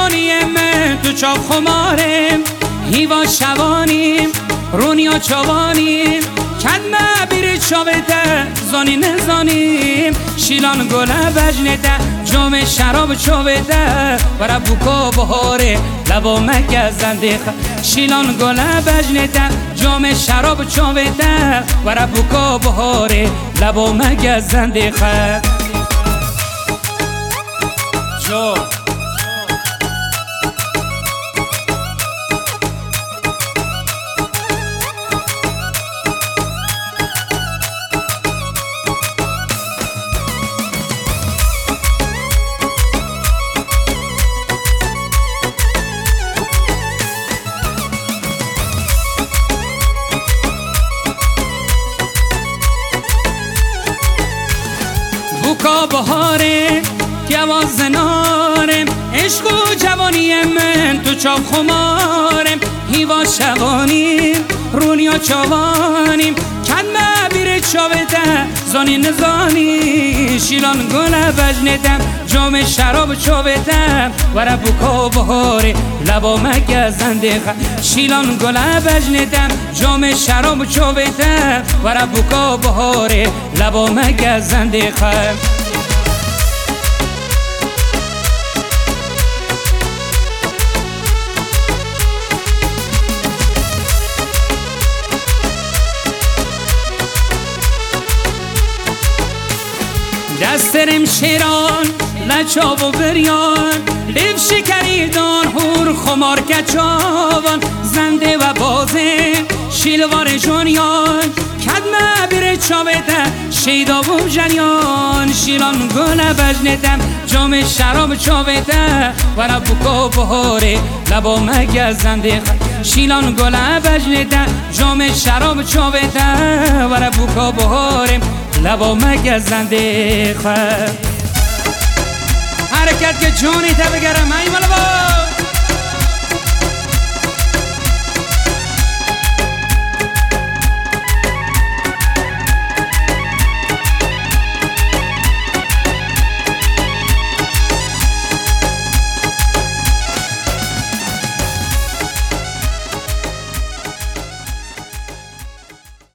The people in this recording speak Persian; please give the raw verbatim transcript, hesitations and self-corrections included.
جوانی من تو چاپ خمارم هیوا شوانیم رونیا چوانیم کدمه بیری چاوته زانی نزانیم شیلان گله بجنته جام شراب چوبته برا بوکو بهاره لبا مگه زنده شیلان گله بجنته جام شراب چوبته برا بوکو بهاره لبا مگه زنده جو بوکا بهاره گواز نارم عشق و جوانی من تو چاپ خمارم هیوا شوانیم رونیا چوانیم کدمه بیره چاوته زانی نزانی شیلان گله بجنتم جام شراب چوبته ورا بوکا بهاره لبا مگه زنده شیلان گله بجنتم جام شراب چوبته ورا بوکا بهاره لبا مگه زنده دسترم شیران لچاب و بریان لیف شکریدان هور خمار کچاوان زنده و بازه شیلوار جونیان کدمه بیره چابته شیدا و جنیان شیلان گله بجنتم جام شراب چابته ورا بوکا بهاره لبا مگه زنده شیلان گله بجنتم جام شراب چابته ورا بوکا بهاره لبا مگه زنده خواهد حرکت که جونی تا بگرم ای ملبا